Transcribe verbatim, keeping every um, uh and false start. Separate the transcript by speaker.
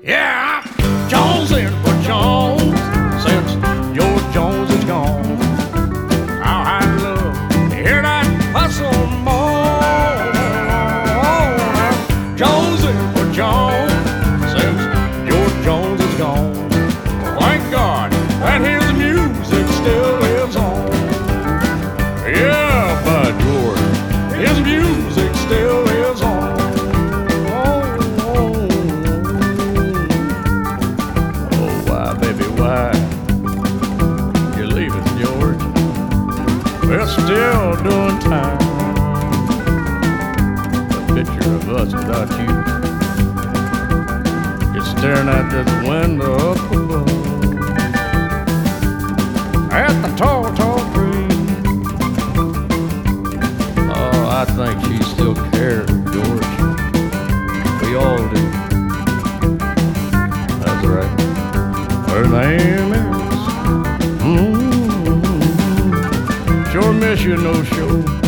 Speaker 1: Yeah, I'm jonesing for Jones since George Jones is gone. How I'd love to hear that hustle moan. I'm jonesing for Jones since George Jones is gone. Thank God that his music still lives on. Yeah, by George, his music still lives on. We're still doing time. A picture of us without you. You're staring at this window up above, at the tall, tall tree. Oh, I think she still cares, George. We all do. That's right. Her name is. Mm-hmm. Sure miss you, no show.